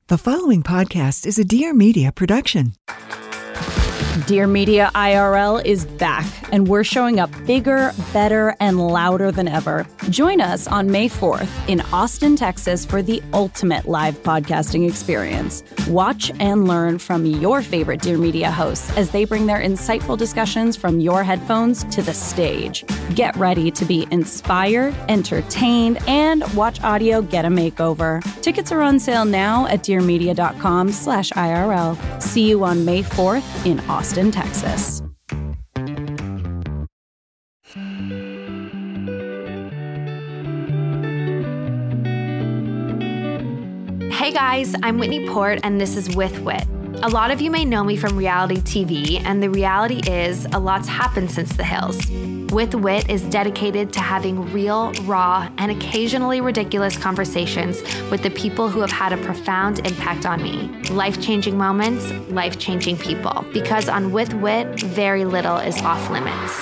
The following podcast is a Dear Media production. Dear Media IRL is back, and we're showing up bigger, better, and louder than ever. Join us on May 4th in Austin, Texas for the ultimate live podcasting experience. Watch and learn from your favorite Dear Media hosts as they bring their insightful discussions from your headphones to the stage. Get ready to be inspired, entertained, and watch audio get a makeover. Tickets are on sale now at dearmedia.com/IRL. See you on May 4th in Austin, Texas. Hey guys, I'm Whitney Port, and this is With Wit. A lot of you may know me from reality TV, and the reality is a lot's happened since The Hills. With Wit is dedicated to having real, raw, and occasionally ridiculous conversations with the people who have had a profound impact on me. Life-changing moments, life-changing people. Because on With Wit, very little is off limits.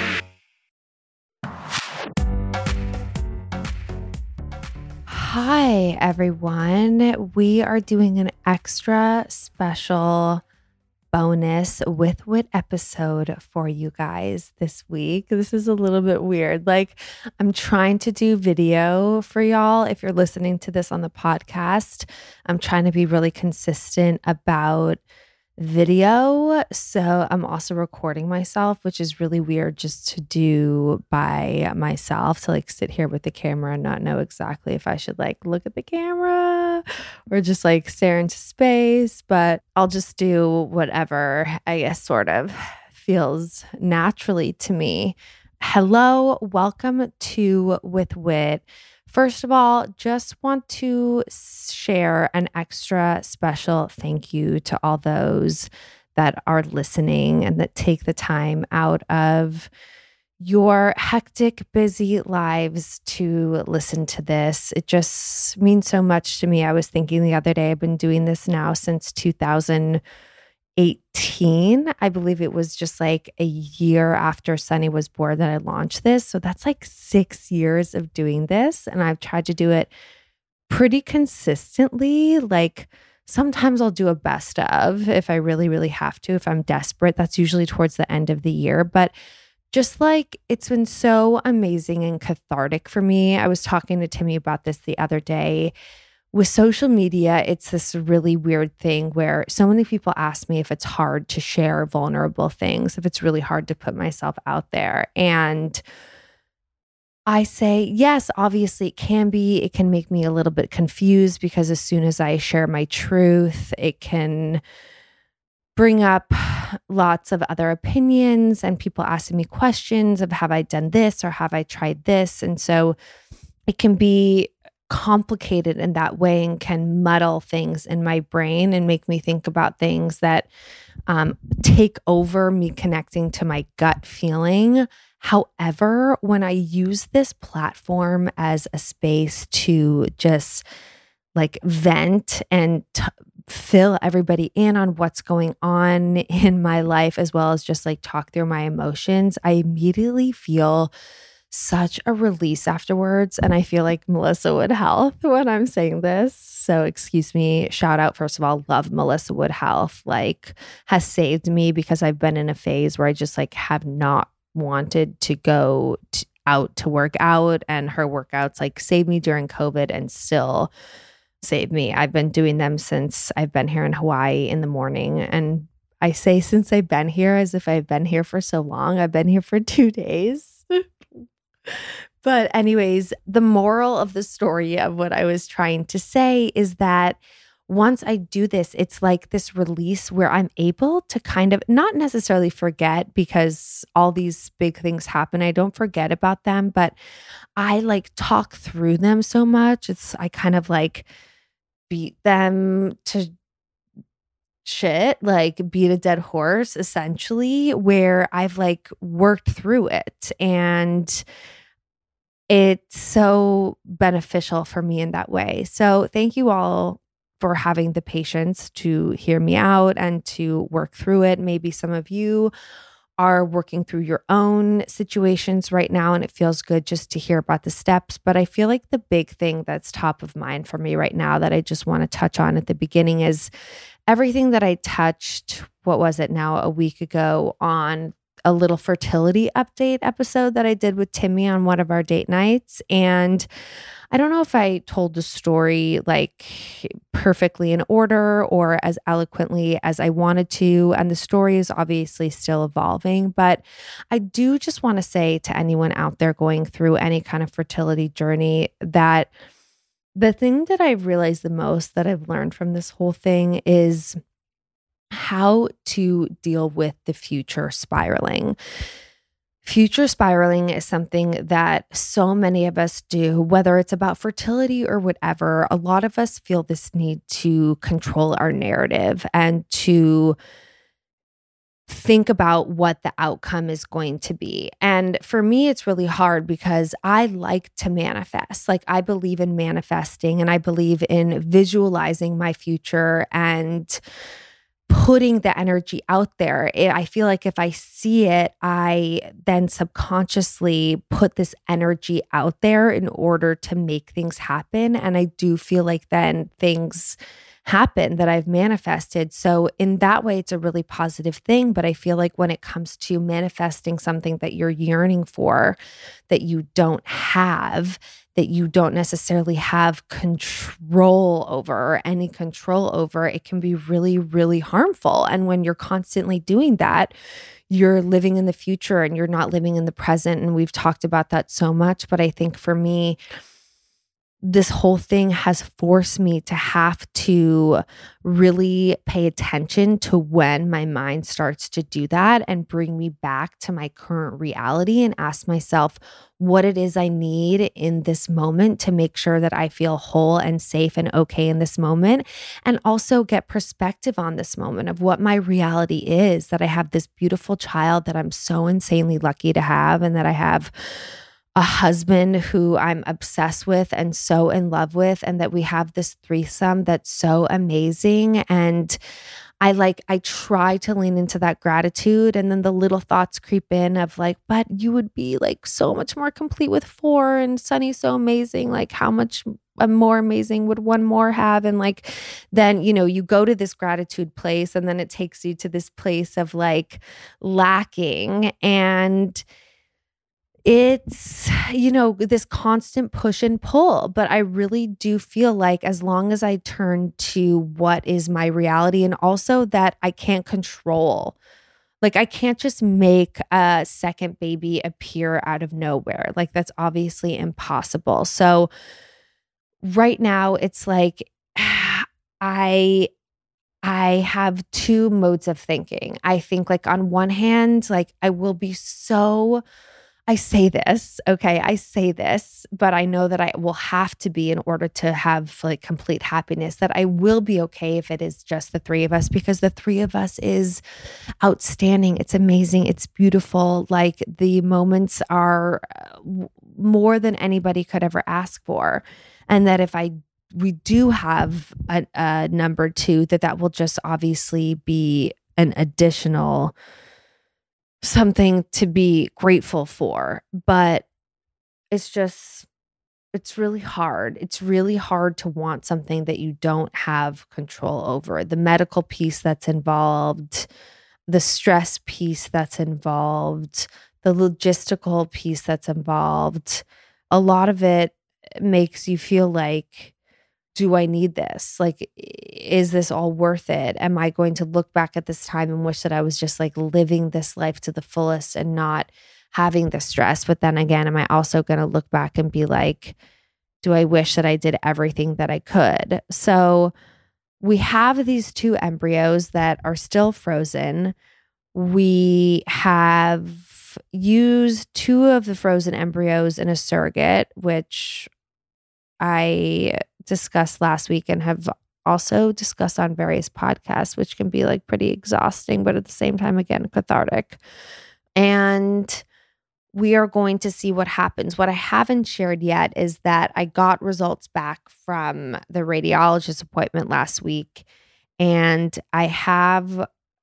Hi, everyone. We are doing an extra special bonus With Wit episode for you guys this week. This is a little bit weird. I'm trying to do video for y'all. If you're listening to this on the podcast, I'm trying to be really consistent about video. So I'm also recording myself, which is really weird just to do by myself, to sit here with the camera and not know exactly if I should look at the camera or just stare into space. But I'll just do whatever I guess sort of feels naturally to me. Hello, welcome to With Wit. First of all, just want to share an extra special thank you to all those that are listening and that take the time out of your hectic, busy lives to listen to this. It just means so much to me. I was thinking the other day, I've been doing this now since 2018. I believe it was just a year after Sunny was born that I launched this. So that's 6 years of doing this. And I've tried to do it pretty consistently. Sometimes I'll do a best of if I really, really have to, if I'm desperate. That's usually towards the end of the year. But just it's been so amazing and cathartic for me. I was talking to Timmy about this the other day. With social media, it's this really weird thing where so many people ask me if it's hard to share vulnerable things, if it's really hard to put myself out there. And I say, yes, obviously it can be. It can make me a little bit confused because as soon as I share my truth, it can bring up lots of other opinions and people asking me questions of have I done this or have I tried this? And so it can be complicated in that way and can muddle things in my brain and make me think about things that take over me connecting to my gut feeling. However, when I use this platform as a space to just vent and fill everybody in on what's going on in my life, as well as just talk through my emotions, I immediately feel such a release afterwards. And I feel like Melissa Wood Health when I'm saying this. So excuse me, shout out, first of all, love Melissa Wood Health, has saved me because I've been in a phase where I just have not wanted to go out to work out, and her workouts saved me during COVID and still save me. I've been doing them since I've been here in Hawaii in the morning. And I say since I've been here as if I've been here for so long. I've been here for 2 days. But anyways, the moral of the story of what I was trying to say is that once I do this, it's this release where I'm able to kind of not necessarily forget, because all these big things happen. I don't forget about them, but I talk through them so much. I kind of beat them to shit, beat a dead horse, essentially, where I've worked through it. And it's so beneficial for me in that way. So thank you all for having the patience to hear me out and to work through it. Maybe some of you are working through your own situations right now, and it feels good just to hear about the steps. But I feel like the big thing that's top of mind for me right now that I just want to touch on at the beginning is everything that I touched, what was it now, a week ago on a little fertility update episode that I did with Timmy on one of our date nights. And I don't know if I told the story like perfectly in order or as eloquently as I wanted to. And the story is obviously still evolving, but I do just want to say to anyone out there going through any kind of fertility journey that the thing that I've realized the most that I've learned from this whole thing is how to deal with the future spiraling. Future spiraling is something that so many of us do, whether it's about fertility or whatever. A lot of us feel this need to control our narrative and to think about what the outcome is going to be. And for me, it's really hard because I like to manifest. Like, I believe in manifesting and I believe in visualizing my future and putting the energy out there. I feel like if I see it, I then subconsciously put this energy out there in order to make things happen. And I do feel like then things happen that I've manifested. So in that way, it's a really positive thing. But I feel like when it comes to manifesting something that you're yearning for, that you don't have, that you don't necessarily have control over or any control over, it can be really, really harmful. And when you're constantly doing that, you're living in the future and you're not living in the present. And we've talked about that so much. But I think for me, this whole thing has forced me to have to really pay attention to when my mind starts to do that and bring me back to my current reality and ask myself what it is I need in this moment to make sure that I feel whole and safe and okay in this moment. And also get perspective on this moment of what my reality is, that I have this beautiful child that I'm so insanely lucky to have, and that I have a husband who I'm obsessed with and so in love with, and that we have this threesome that's so amazing. And I try to lean into that gratitude, and then the little thoughts creep in of like, but you would be like so much more complete with 4, and Sunny's so amazing. Like, how much more amazing would one more have? And like, then, you go to this gratitude place, and then it takes you to this place of like lacking. And it's, this constant push and pull. But I really do feel like as long as I turn to what is my reality, and also that I can't control, like I can't just make a second baby appear out of nowhere. Like, that's obviously impossible. So right now it's like, I have two modes of thinking. I think like on one hand, like I say this, but I know that I will have to be in order to have like complete happiness, that I will be okay if it is just the 3 of us, because the 3 of us is outstanding. It's amazing. It's beautiful. Like, the moments are more than anybody could ever ask for. And that if we do have a number 2, that will just obviously be an additional something to be grateful for. But it's really hard. It's really hard to want something that you don't have control over. The medical piece that's involved, the stress piece that's involved, the logistical piece that's involved. A lot of it makes you feel like, do I need this? Like, is this all worth it? Am I going to look back at this time and wish that I was just like living this life to the fullest and not having the stress? But then again, am I also going to look back and be like, do I wish that I did everything that I could? So we have these 2 embryos that are still frozen. We have used 2 of the frozen embryos in a surrogate, which I discussed last week and have also discussed on various podcasts, which can be like pretty exhausting, but at the same time, again, cathartic. And we are going to see what happens. What I haven't shared yet is that I got results back from the radiologist appointment last week, and I have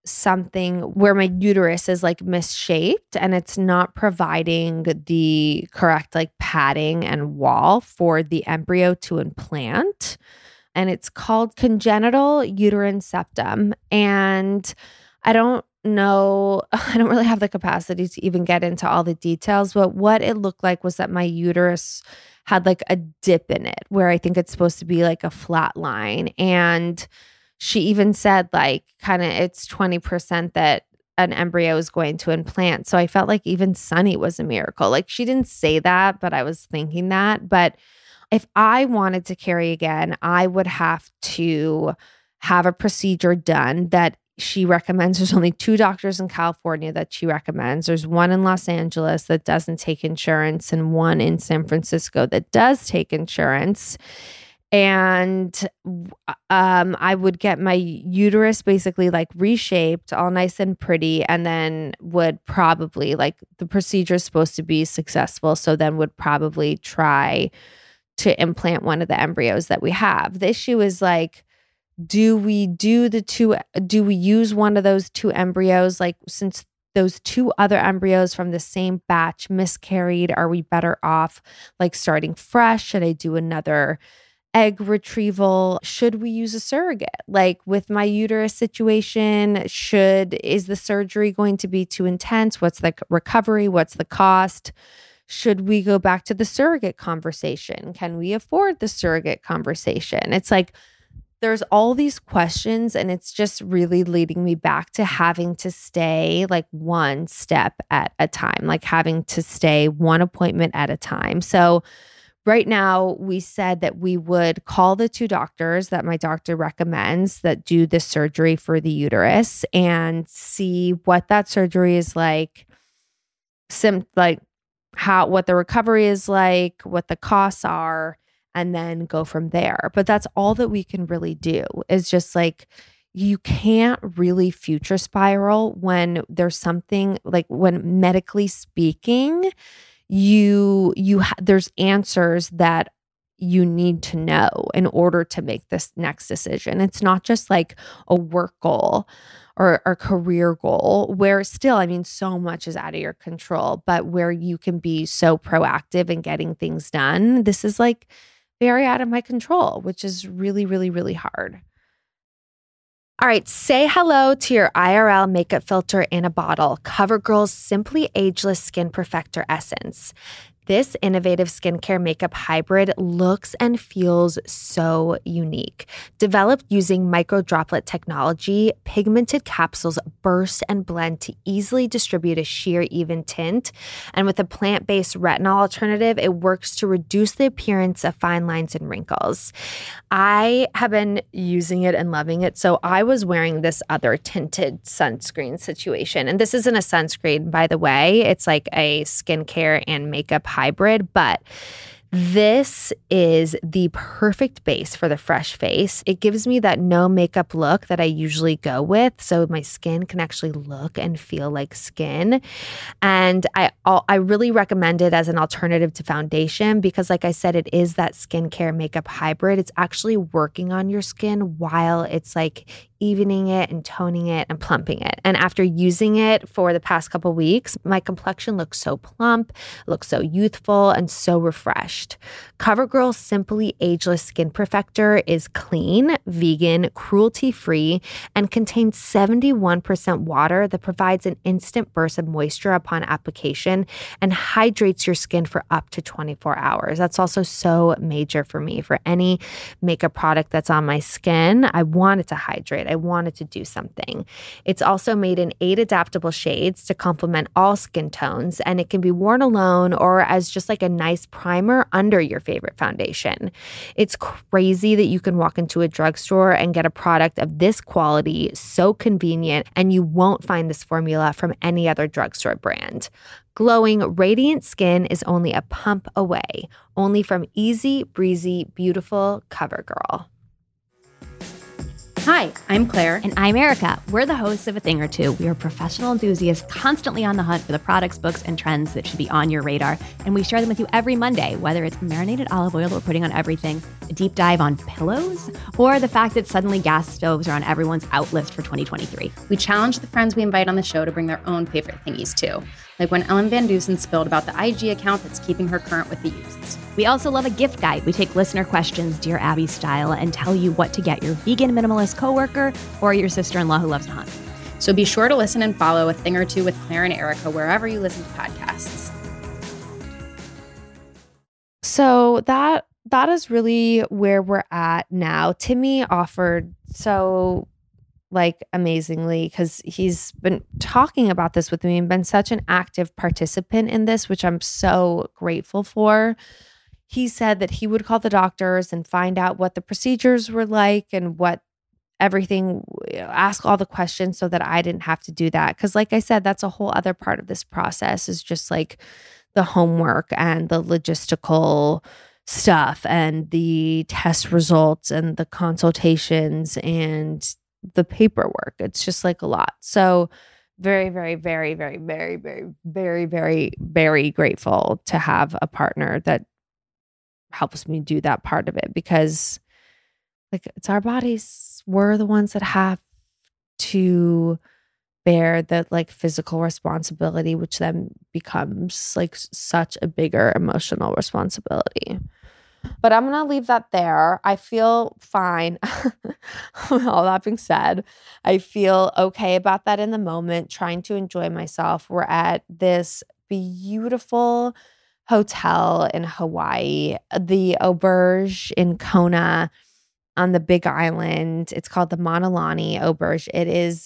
something where my uterus is like misshaped and it's not providing the correct like padding and wall for the embryo to implant. And it's called congenital uterine septum. And I don't know, I don't really have the capacity to even get into all the details, but what it looked like was that my uterus had like a dip in it where I think it's supposed to be like a flat line. And she even said like kind of it's 20% that an embryo is going to implant. So I felt like even Sunny was a miracle. Like she didn't say that, but I was thinking that. But if I wanted to carry again, I would have to have a procedure done that she recommends. There's only 2 doctors in California that she recommends. There's one in Los Angeles that doesn't take insurance and one in San Francisco that does take insurance. And I would get my uterus basically like reshaped, all nice and pretty, and then would probably like the procedure is supposed to be successful. So then would probably try to implant one of the embryos that we have. The issue is like, do we use one of those 2 embryos? Like since those 2 other embryos from the same batch miscarried, are we better off like starting fresh? Should I do another egg retrieval? Should we use a surrogate? Like with my uterus situation, is the surgery going to be too intense? What's the recovery? What's the cost? Should we go back to the surrogate conversation? Can we afford the surrogate conversation? It's like, there's all these questions and it's just really leading me back to having to stay like one step at a time, like having to stay one appointment at a time. So right now, we said that we would call the 2 doctors that my doctor recommends that do the surgery for the uterus and see what that surgery is like, what the recovery is like, what the costs are, and then go from there. But that's all that we can really do is just like, you can't really future spiral when there's something like when medically speaking, there's answers that you need to know in order to make this next decision. It's not just like a work goal or a career goal where still, I mean, so much is out of your control, but where you can be so proactive in getting things done. This is like very out of my control, which is really, really, really hard. All right, say hello to your IRL makeup filter in a bottle, CoverGirl's Simply Ageless Skin Perfector Essence. This innovative skincare makeup hybrid looks and feels so unique. Developed using microdroplet technology, pigmented capsules burst and blend to easily distribute a sheer, even tint. And with a plant-based retinol alternative, it works to reduce the appearance of fine lines and wrinkles. I have been using it and loving it. So I was wearing this other tinted sunscreen situation. And this isn't a sunscreen, by the way. It's like a skincare and makeup hybrid, but this is the perfect base for the fresh face. It gives me that no makeup look that I usually go with, so my skin can actually look and feel like skin. And I really recommend it as an alternative to foundation because, like I said, it is that skincare makeup hybrid. It's actually working on your skin while it's like evening it and toning it and plumping it. And after using it for the past couple weeks, my complexion looks so plump, looks so youthful, and so refreshed. CoverGirl's Simply Ageless Skin Perfector is clean, vegan, cruelty-free, and contains 71% water that provides an instant burst of moisture upon application and hydrates your skin for up to 24 hours. That's also so major for me. For any makeup product that's on my skin, I want it to hydrate. I want it to do something. It's also made in 8 adaptable shades to complement all skin tones, and it can be worn alone or as just like a nice primer under your favorite foundation. It's crazy that you can walk into a drugstore and get a product of this quality, so convenient, and you won't find this formula from any other drugstore brand. Glowing, radiant skin is only a pump away, only from easy, breezy, beautiful CoverGirl. Hi, I'm Claire. And I'm Erica. We're the hosts of A Thing or Two. We are professional enthusiasts constantly on the hunt for the products, books, and trends that should be on your radar. And we share them with you every Monday, whether it's marinated olive oil we're putting on everything, the a deep dive on pillows, or the fact that suddenly gas stoves are on everyone's out list for 2023. We challenge the friends we invite on the show to bring their own favorite thingies too, like when Ellen Van Dusen spilled about the IG account that's keeping her current with the youths. We also love a gift guide. We take listener questions, Dear Abby style, and tell you what to get your vegan minimalist coworker or your sister-in-law who loves to hunt. So be sure to listen and follow A Thing or Two with Claire and Erica wherever you listen to podcasts. So that is really where we're at now. Timmy offered so amazingly, because he's been talking about this with me and been such an active participant in this, which I'm so grateful for. He said that he would call the doctors and find out what the procedures were like and what everything, ask all the questions so that I didn't have to do that. Because like I said, that's a whole other part of this process, is just like the homework and the logistical stuff and the test results and the consultations and the paperwork. It's just like a lot. So very, very, very, very, very, very, very, very, very grateful to have a partner that helps me do that part of it, because it's our bodies. We're the ones that have to bear the physical responsibility, which then becomes such a bigger emotional responsibility. But I'm going to leave that there. I feel fine. All that being said, I feel okay about that in the moment, trying to enjoy myself. We're at this beautiful hotel in Hawaii, the Auberge in Kona on the Big Island. It's called the Manalani Auberge. It is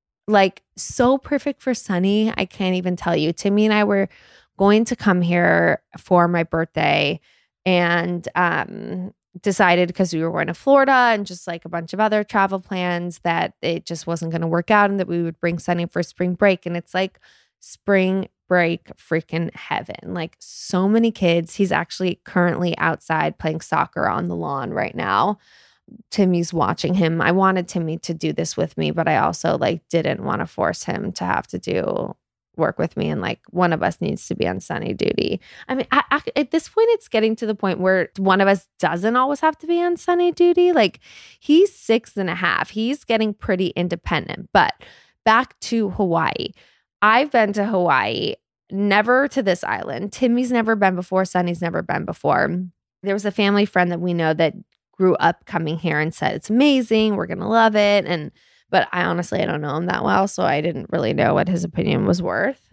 so perfect for Sunny. I can't even tell you. Timmy and I were going to come here for my birthday and decided, because we were going to Florida and just a bunch of other travel plans, that it just wasn't going to work out and that we would bring Sunny for spring break. And it's spring break freaking heaven. So many kids. He's actually currently outside playing soccer on the lawn right now. Timmy's watching him. I wanted Timmy to do this with me, but I also didn't want to force him to have to do work with me, and one of us needs to be on Sunny duty. I mean, at this point, it's getting to the point where one of us doesn't always have to be on Sunny duty. He's 6.5. He's getting pretty independent. But back to Hawaii. I've been to Hawaii, never to this island. Timmy's never been before. Sunny's never been before. There was a family friend that we know that grew up coming here and said, it's amazing, we're going to love it. But I honestly don't know him that well, so I didn't really know what his opinion was worth.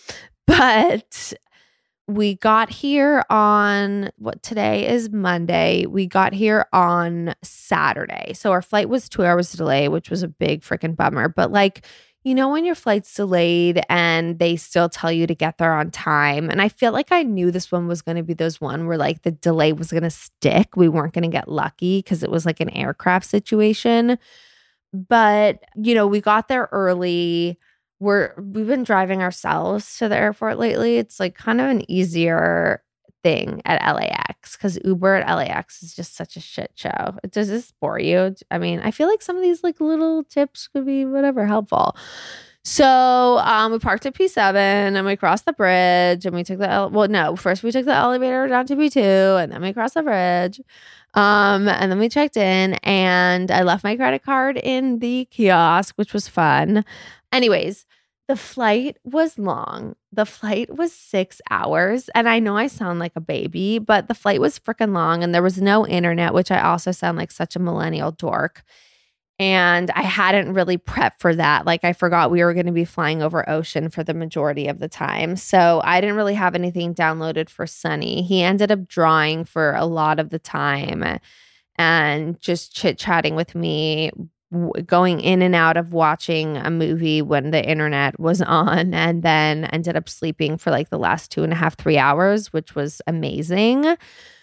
But we got here on, today is Monday. We got here on Saturday. So our flight was 2 hours delay, which was a big freaking bummer. But when your flight's delayed and they still tell you to get there on time. And I feel like I knew this one was going to be those one where the delay was going to stick. We weren't going to get lucky because it was an aircraft situation. But, we got there early. We've been driving ourselves to the airport lately. It's kind of an easier thing at LAX, because Uber at LAX is just such a shit show. Does this bore you? I mean, I feel like some of these little tips could be helpful. So we parked at P7 and we crossed the bridge and we took first we took the elevator down to P2 and then we crossed the bridge. And then we checked in and I left my credit card in the kiosk, which was fun. Anyways, the flight was long. The flight was 6 hours. And I know I sound like a baby, but the flight was freaking long and there was no internet, which I also sound like such a millennial dork. And I hadn't really prepped for that. I forgot we were going to be flying over ocean for the majority of the time. So I didn't really have anything downloaded for Sunny. He ended up drawing for a lot of the time and just chit-chatting with me, going in and out of watching a movie when the internet was on, and then ended up sleeping for the last 2.5, 3 hours, which was amazing.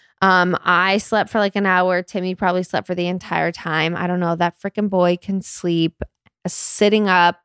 I slept for an hour. Timmy probably slept for the entire time. I don't know. That freaking boy can sleep sitting up,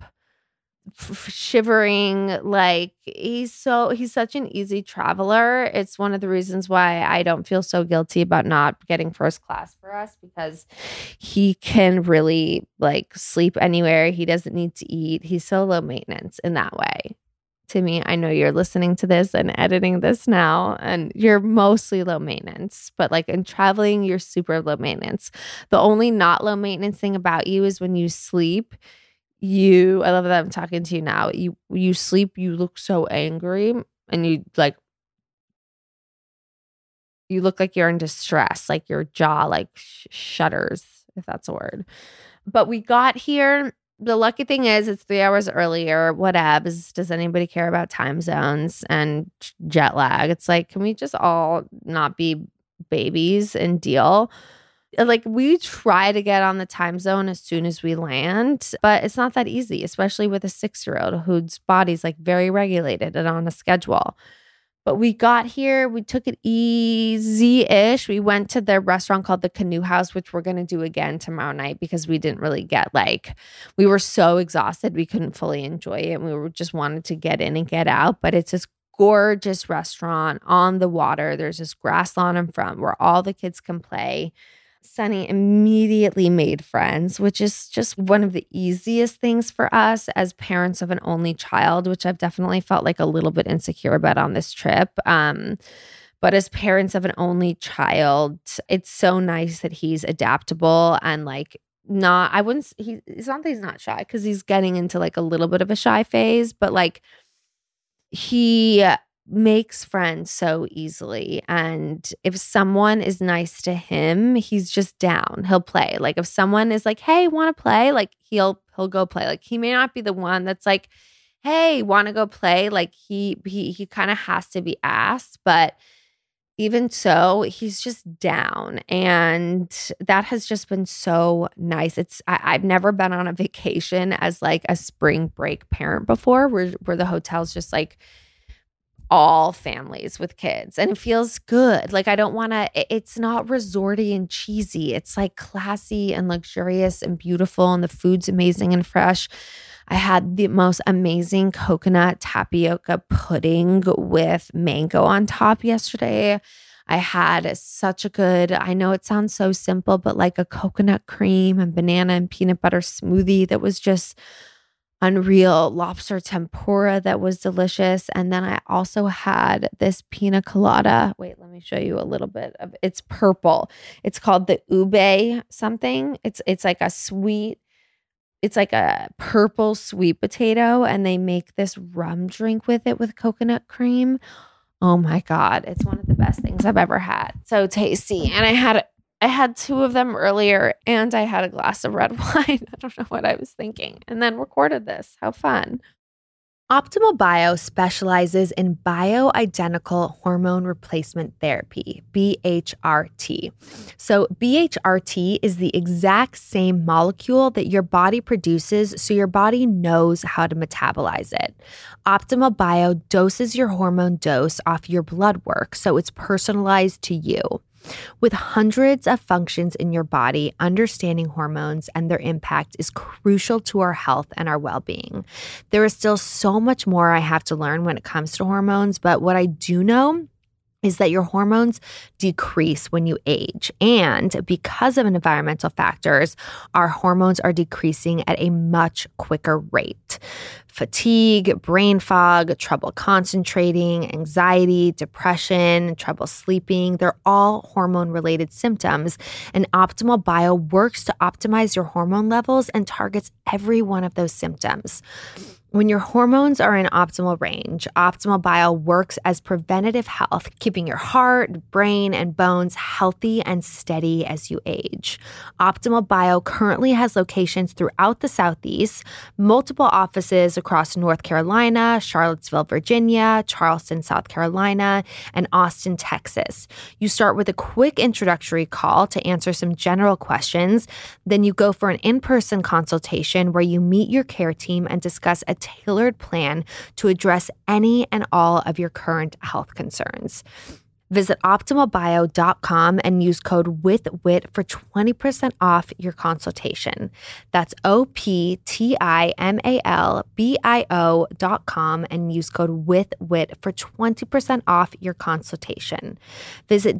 shivering. He's such an easy traveler. It's one of the reasons why I don't feel so guilty about not getting first class for us, because he can really sleep anywhere. He doesn't need to eat. He's so low maintenance in that way. Timmy, I know you're listening to this and editing this now, and you're mostly low maintenance, but like in traveling, you're super low maintenance. The only not low maintenance thing about you is when you sleep, I love that I'm talking to you now. You sleep, you look so angry, and you look like you're in distress, like your jaw like shudders, if that's a word. But we got here. The lucky thing is it's 3 hours earlier. Whatevs. Does anybody care about time zones and jet lag? It's like, can we just all not be babies and deal? Like, we try to get on the time zone as soon as we land, but it's not that easy, especially with a 6-year-old whose body's like very regulated and on a schedule. But we got here, we took it easy-ish. We went to the restaurant called the Canoe House, which we're going to do again tomorrow night because we didn't really get we were so exhausted, we couldn't fully enjoy it. We were just wanted to get in and get out. But it's this gorgeous restaurant on the water. There's this grass lawn in front where all the kids can play. Sunny immediately made friends, which is just one of the easiest things for us as parents of an only child, which I've definitely felt like a little bit insecure about on this trip. But as parents of an only child, it's so nice that he's adaptable and like not, it's not that he's not shy because he's getting into like a little bit of a shy phase, but like he makes friends so easily. And if someone is nice to him, he's just down. He'll play. Like if someone is like, hey, want to play? Like he'll go play. Like he may not be the one that's like, hey, want to go play? Like he kind of has to be asked, but even so, he's just down. And that has just been so nice. I've never been on a vacation as like a spring break parent before where the hotel's just like all families with kids, and it feels good. Like I don't want to, it's not resorty and cheesy. It's like classy and luxurious and beautiful, and the food's amazing and fresh. I had the most amazing coconut tapioca pudding with mango on top yesterday. I had such a good, I know it sounds so simple, but like a coconut cream and banana and peanut butter smoothie that was just unreal, lobster tempura that was delicious. And then I also had this pina colada. Wait, let me show you a little bit of it's purple. It's called the ube something. It's like a sweet, it's like a purple sweet potato, and they make this rum drink with it with coconut cream. Oh my God, it's one of the best things I've ever had. So tasty. And I had 2 of them earlier, and I had a glass of red wine. I don't know what I was thinking. And then recorded this. How fun. Optimal Bio specializes in bioidentical hormone replacement therapy, BHRT. So BHRT is the exact same molecule that your body produces, so your body knows how to metabolize it. Optimal Bio doses your hormone dose off your blood work, so it's personalized to you. With hundreds of functions in your body, understanding hormones and their impact is crucial to our health and our well-being. There is still so much more I have to learn when it comes to hormones, but what I do know is that your hormones decrease when you age. And because of environmental factors, our hormones are decreasing at a much quicker rate. Fatigue, brain fog, trouble concentrating, anxiety, depression, trouble sleeping, they're all hormone-related symptoms. And Optimal Bio works to optimize your hormone levels and targets every one of those symptoms. When your hormones are in optimal range, Optimal Bio works as preventative health, keeping your heart, brain, and bones healthy and steady as you age. Optimal Bio currently has locations throughout the Southeast, multiple offices across North Carolina, Charlottesville, Virginia, Charleston, South Carolina, and Austin, Texas. You start with a quick introductory call to answer some general questions. Then you go for an in-person consultation where you meet your care team and discuss a tailored plan to address any and all of your current health concerns. Visit optimalbio.com and use code WITHWIT for 20% off your consultation. That's optimalbio.com and use code WITHWIT for 20% off your consultation. Visit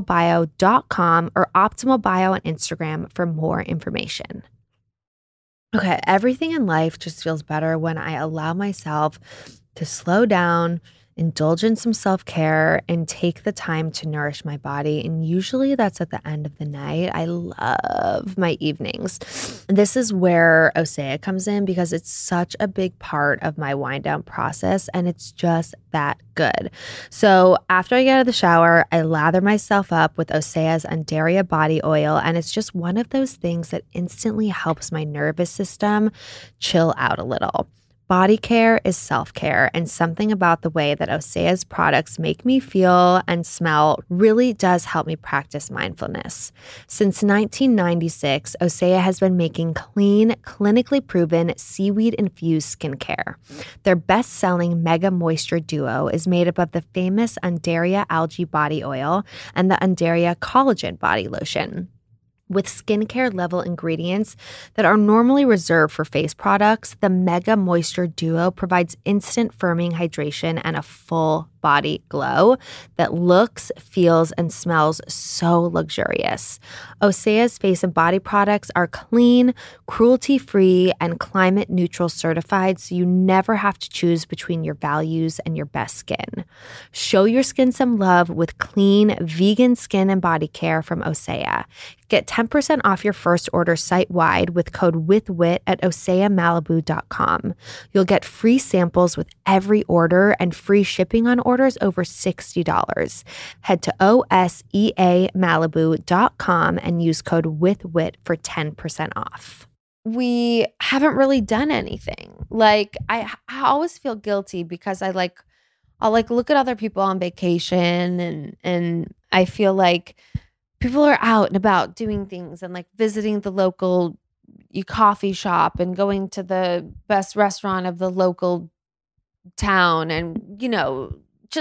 www.optimalbio.com or optimalbio on Instagram for more information. Okay, everything in life just feels better when I allow myself to slow down, indulge in some self-care, and take the time to nourish my body. And usually that's at the end of the night. I love my evenings. This is where Osea comes in because it's such a big part of my wind down process, and it's just that good. So after I get out of the shower, I lather myself up with Osea's Undaria body oil, and it's just one of those things that instantly helps my nervous system chill out a little. Body care is self-care, and something about the way that Osea's products make me feel and smell really does help me practice mindfulness. Since 1996, Osea has been making clean, clinically proven seaweed-infused skincare. Their best-selling Mega Moisture Duo is made up of the famous Undaria algae body oil and the Undaria collagen body lotion. With skincare level ingredients that are normally reserved for face products, the Mega Moisture Duo provides instant firming hydration and a full body glow that looks, feels, and smells so luxurious. Osea's face and body products are clean, cruelty-free, and climate-neutral certified, so you never have to choose between your values and your best skin. Show your skin some love with clean, vegan skin and body care from Osea. Get 10% off your first order site-wide with code WITHWIT at OseaMalibu.com. You'll get free samples with every order and free shipping on orders over $60. Head to OSEAMalibu.com and use code WITHWIT for 10% off. We haven't really done anything. Like I always feel guilty because I'll look at other people on vacation and I feel like people are out and about doing things and like visiting the local coffee shop and going to the best restaurant of the local town. And, you know,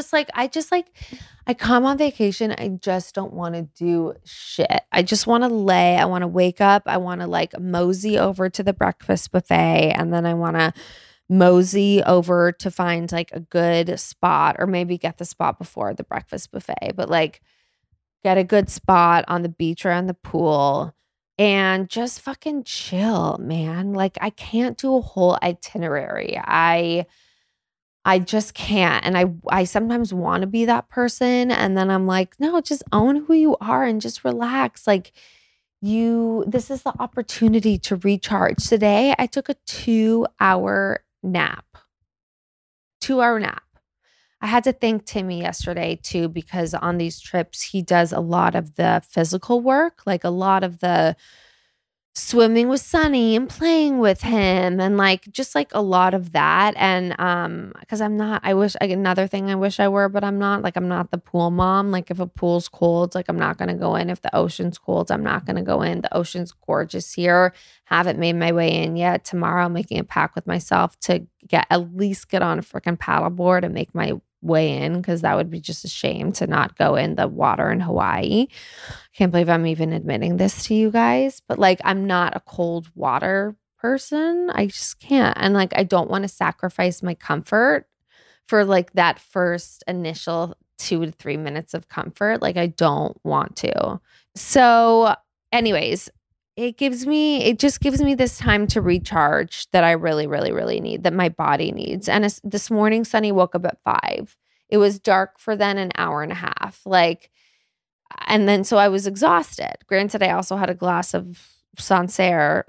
I come on vacation. I just don't want to do shit. I just want to lay. I want to wake up. I want to like mosey over to the breakfast buffet. And then I want to mosey over to find like a good spot, or maybe get the spot before the breakfast buffet, but like get a good spot on the beach or on the pool and just fucking chill, man. Like I can't do a whole itinerary. I just can't. And I sometimes want to be that person. And then I'm like, no, just own who you are and just relax. Like this is the opportunity to recharge. Today, I took a 2-hour nap. 2-hour nap. I had to thank Timmy yesterday too, because on these trips, he does a lot of the physical work, like a lot of the swimming with Sunny and playing with him and like just like a lot of that. And because another thing I wish I were, but I'm not the pool mom. Like if a pool's cold, like I'm not gonna go in. If the ocean's cold, I'm not gonna go in. The ocean's gorgeous here. Haven't made my way in yet. Tomorrow I'm making a pact with myself to at least get on a freaking paddleboard and make my way in, because that would be just a shame to not go in the water in Hawaii. Can't believe I'm even admitting this to you guys, but like I'm not a cold water person. I just can't. And like I don't want to sacrifice my comfort for like that first initial 2 to 3 minutes of comfort. Like I don't want to. So anyways, it just gives me this time to recharge that I really, really, really need, that my body needs. And this morning, Sunny woke up at 5. It was dark for then an hour and a half. And then so I was exhausted. Granted, I also had a glass of Sancerre.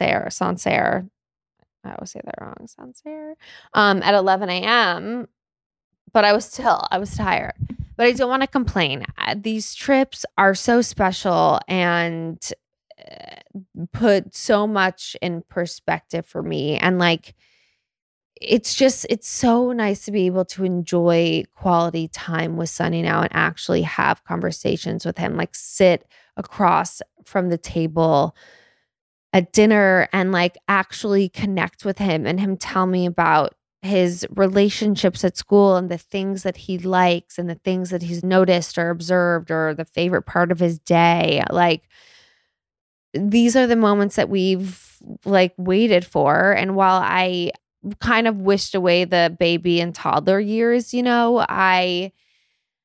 I always say that wrong. Sancerre. At 11 a.m. But I was tired. But I don't want to complain. These trips are so special and put so much in perspective for me. And like, it's so nice to be able to enjoy quality time with Sunny now and actually have conversations with him, like sit across from the table at dinner and like actually connect with him and him tell me about his relationships at school and the things that he likes and the things that he's noticed or observed or the favorite part of his day. Like, these are the moments that we've like waited for. And while I kind of wished away the baby and toddler years, you know, I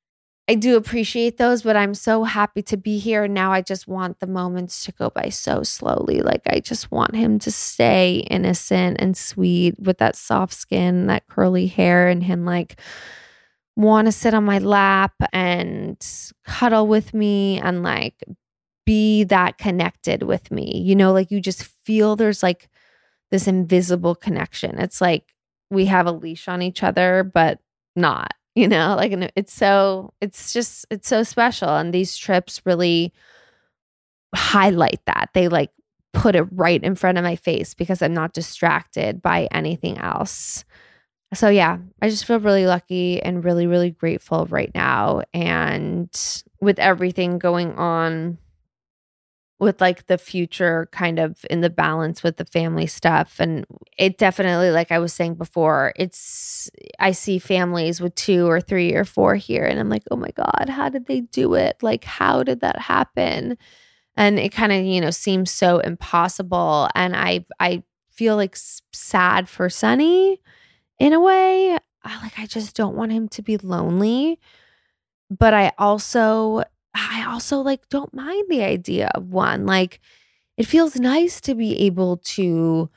I do appreciate those, but I'm so happy to be here. Now I just want the moments to go by so slowly. Like I just want him to stay innocent and sweet with that soft skin, that curly hair, and him like want to sit on my lap and cuddle with me and like be that connected with me. You know, like you just feel there's like this invisible connection. It's like we have a leash on each other, but not. You know, like it's so special. And these trips really highlight that. They like put it right in front of my face because I'm not distracted by anything else. So yeah, I just feel really lucky and really, really grateful right now. And with everything going on with like the future kind of in the balance with the family stuff. And it definitely, like I was saying before, I see families with 2 or 3 or 4 here and I'm like, oh my God, how did they do it? Like, how did that happen? And it kind of, you know, seems so impossible. And I feel like sad for Sonny in a way. I just don't want him to be lonely. But I also like don't mind the idea of one. Like it feels nice to be able to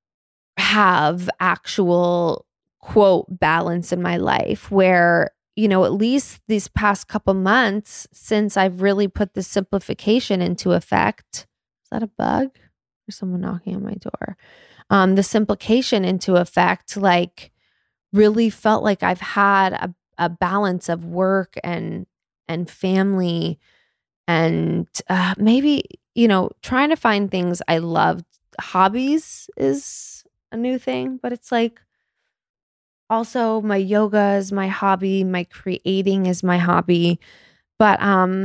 have actual quote balance in my life where, you know, at least these past couple months since I've really put the simplification into effect. Is that a bug or someone knocking on my door? The simplification into effect, like really felt like I've had a balance of work and family and maybe, you know, trying to find things I loved. Hobbies is a new thing, but it's like also my yoga is my hobby, my creating is my hobby. But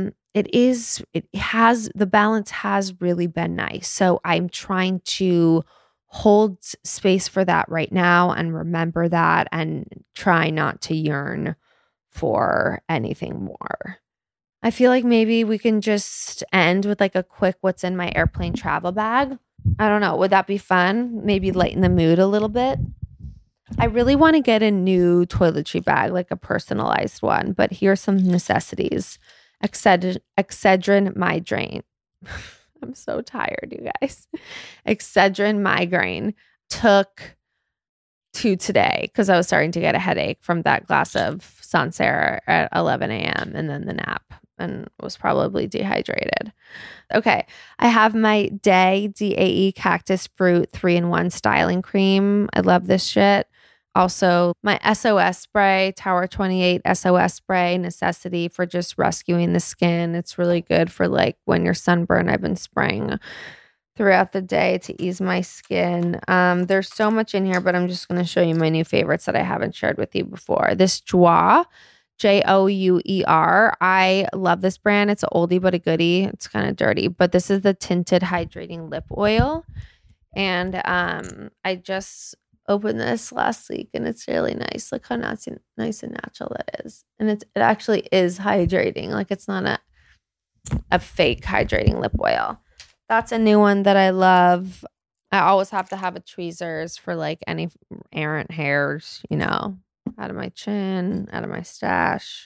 the balance has really been nice. So I'm trying to hold space for that right now and remember that and try not to yearn for anything more. I feel like maybe we can just end with like a quick what's in my airplane travel bag. I don't know. Would that be fun? Maybe lighten the mood a little bit. I really want to get a new toiletry bag, like a personalized one, but here's some necessities. Excedrin migraine. I'm so tired, you guys. Excedrin migraine. Took 2 today because I was starting to get a headache from that glass of Sancerre at 11 a.m. and then the nap and was probably dehydrated. Okay. I have my DAE Cactus Fruit 3-in-1 styling cream. I love this shit. Also, my SOS spray, Tower 28 SOS spray, necessity for just rescuing the skin. It's really good for like when you're sunburned. I've been spraying throughout the day to ease my skin. There's so much in here, but I'm just going to show you my new favorites that I haven't shared with you before. This Jouer, Jouer. I love this brand. It's an oldie but a goodie. It's kind of dirty, but this is the tinted hydrating lip oil. And I just opened this last week and it's really nice. Look how nice and natural that is. And it actually is hydrating. Like it's not a fake hydrating lip oil. That's a new one that I love. I always have to have a tweezers for like any errant hairs, you know, out of my chin, out of my stash.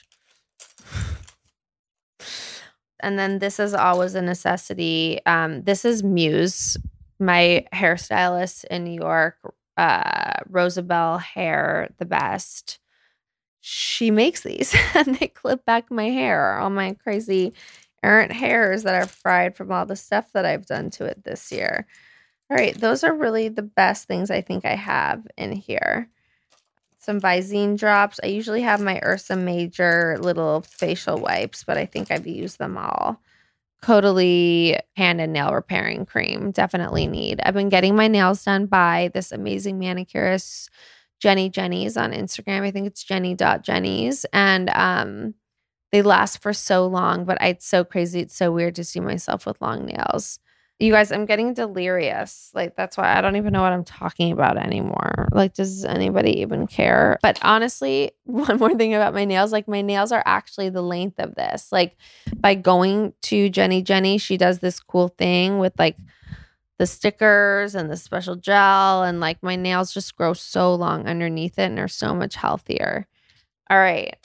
And then this is always a necessity. This is Muse, my hairstylist in New York, Rosabelle Hair, the best. She makes these and they clip back my hair, all my crazy errant hairs that are fried from all the stuff that I've done to it this year. All right, those are really the best things I think I have in here. Some Visine drops. I usually have my Ursa Major little facial wipes, but I think I've used them all. Caudalie hand and nail repairing cream. Definitely need. I've been getting my nails done by this amazing manicurist, Jenny Jenny's on Instagram. I think it's jenny.jenny's. And they last for so long, but it's so crazy. It's so weird to see myself with long nails. You guys, I'm getting delirious. Like, that's why I don't even know what I'm talking about anymore. Like, does anybody even care? But honestly, one more thing about my nails, like my nails are actually the length of this. Like by going to Jenny, she does this cool thing with like the stickers and the special gel. And like my nails just grow so long underneath it and are so much healthier. All right.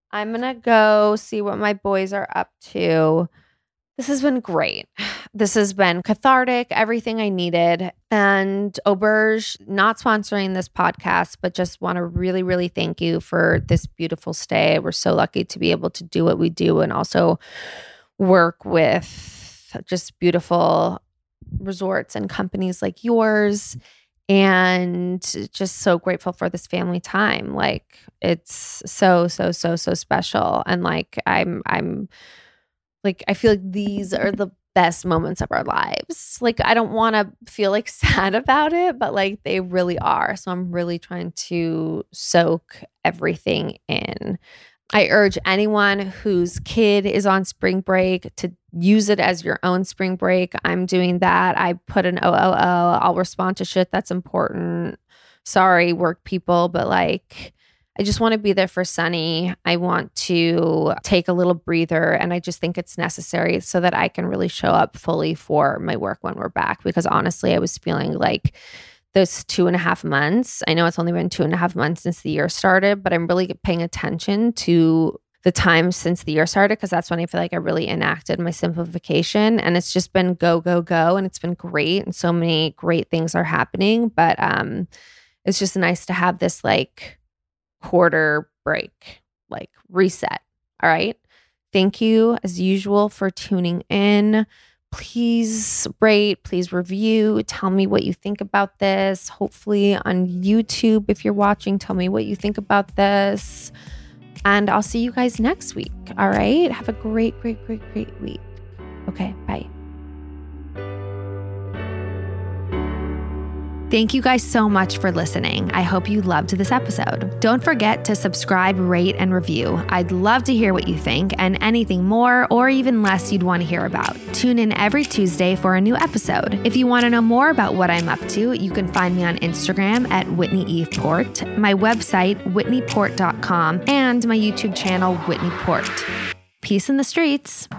I'm going to go see what my boys are up to. This has been great. This has been cathartic, everything I needed. And Auberge, not sponsoring this podcast, but just want to really, really thank you for this beautiful stay. We're so lucky to be able to do what we do and also work with just beautiful resorts and companies like yours. And just so grateful for this family time. Like, it's so special. And like, I'm like, I feel like these are the best moments of our lives. Like, I don't want to feel like sad about it, but like they really are. So I'm really trying to soak everything in. I urge anyone whose kid is on spring break to use it as your own spring break. I'm doing that. I put an OOO. I'll respond to shit that's important. Sorry, work people, but like, I just want to be there for Sunny. I want to take a little breather, and I just think it's necessary so that I can really show up fully for my work when we're back. Because honestly, I was feeling like those 2.5 months, I know it's only been 2.5 months since the year started, but I'm really paying attention to the time since the year started, because that's when I feel like I really enacted my simplification. And it's just been go, go, go. And it's been great. And so many great things are happening. But it's just nice to have this like quarter break, like reset. All right. Thank you as usual for tuning in. Please rate, please review. Tell me what you think about this. Hopefully on YouTube, if you're watching, tell me what you think about this. And I'll see you guys next week. All right. Have a great week. Okay. Bye. Thank you guys so much for listening. I hope you loved this episode. Don't forget to subscribe, rate, and review. I'd love to hear what you think and anything more or even less you'd want to hear about. Tune in every Tuesday for a new episode. If you want to know more about what I'm up to, you can find me on Instagram at Whitney Eve Port, my website, whitneyport.com, and my YouTube channel, Whitney Port. Peace in the streets.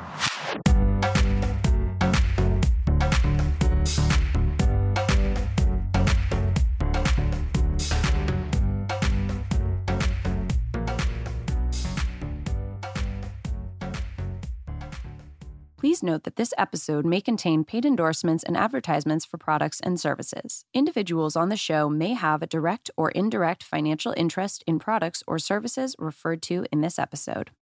Please note that this episode may contain paid endorsements and advertisements for products and services. Individuals on the show may have a direct or indirect financial interest in products or services referred to in this episode.